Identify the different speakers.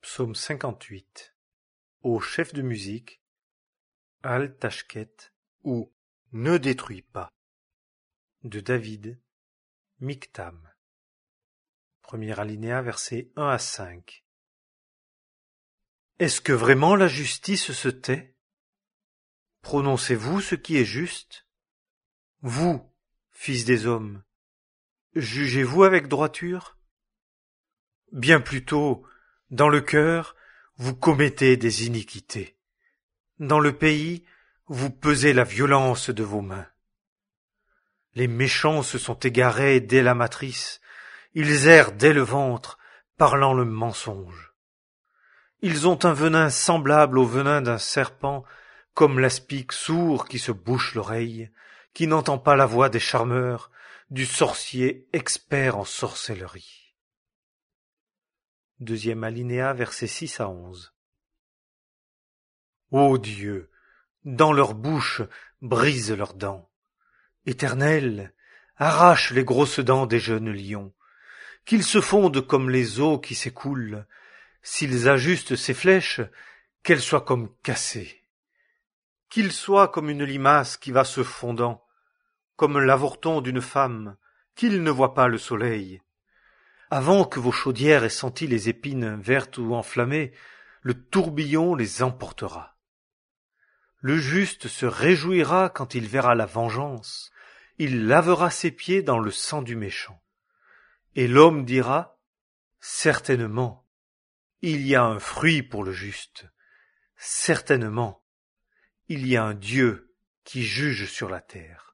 Speaker 1: Psaume 58. Ô chef de musique, Al Tashket ou Ne détruis pas de David, Miktam. Premier alinéa, versets 1 à 5. Est-ce que vraiment la justice se tait? Prononcez-vous ce qui est juste? Vous, fils des hommes, jugez-vous avec droiture? Bien plutôt, dans le cœur, vous commettez des iniquités. Dans le pays, vous pesez la violence de vos mains. Les méchants se sont égarés dès la matrice, ils errent dès le ventre, parlant le mensonge. Ils ont un venin semblable au venin d'un serpent, comme l'aspic sourd qui se bouche l'oreille, qui n'entend pas la voix des charmeurs, du sorcier expert en sorcellerie. Deuxième alinéa, versets 6 à 11. Ô Dieu, dans leur bouche, brise leurs dents. Éternel, arrache les grosses dents des jeunes lions, qu'ils se fondent comme les eaux qui s'écoulent. S'ils ajustent ces flèches, qu'elles soient comme cassées. Qu'ils soient comme une limace qui va se fondant, comme l'avorton d'une femme, qu'ils ne voient pas le soleil. Avant que vos chaudières aient senti les épines vertes ou enflammées, le tourbillon les emportera. Le juste se réjouira quand il verra la vengeance, il lavera ses pieds dans le sang du méchant. Et l'homme dira, certainement, il y a un fruit pour le juste, certainement, il y a un Dieu qui juge sur la terre.